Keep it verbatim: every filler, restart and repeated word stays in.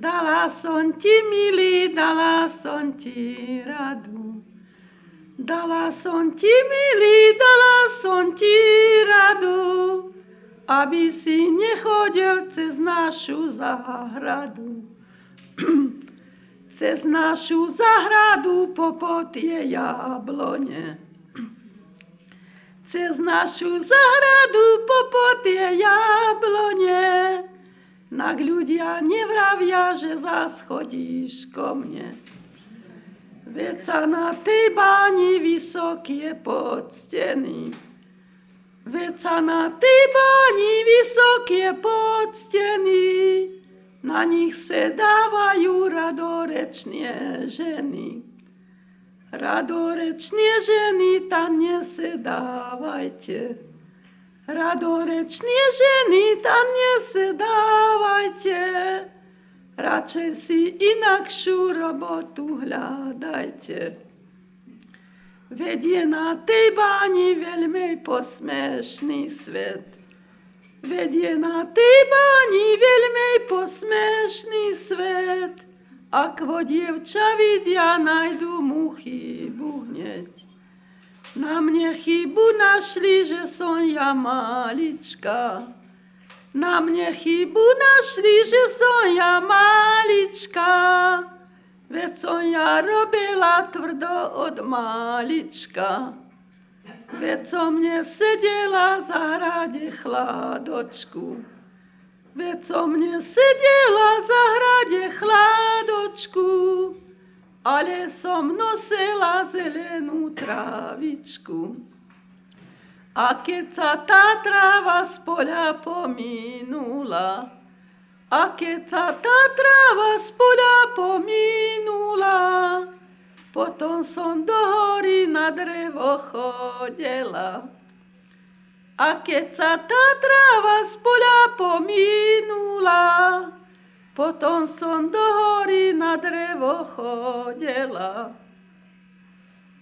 Dala som ti, milý, dala som ti radu. Dala som ti, milý, dala som ti radu, aby si nechodil cez našu záhradu. Cez našu záhradu popod tie jablone. Cez našu záhradu popod tie jablone. Nak ľudia nevravia, že zas chodíš ko mne. Veď sa na tej báni vysoké podsteny. Veď sa na tej báni vysoké podsteny. Na nich se dávajú radorečné ženy. Radorečné ženy tam nesedávajte. Radorečné ženy tam nesedávajte. Radšej si inakšiu robotu hľadajte. Veď je na tej báni veľmi posmešný svet. Veď je na tej báni veľmi posmešný svet. Ako dievča vidia, najdu mu chybu hneď. Na mne chybu našli, že som ja malička. Na mne chybu našli, že som ja malička. Veď som ja robila tvrdo od malička. Veď som nesedela v zahrade chladočku. Veď som nesedela v zahrade chladočku. Ale som nosila zelenú trávičku. A keď sa tá tráva z poľa pominula, a keď sa tá tráva z poľa pominula, potom som do hory na drevo chodila. A keď sa tá tráva z poľa pominula, potom som do hory na drevo chodila.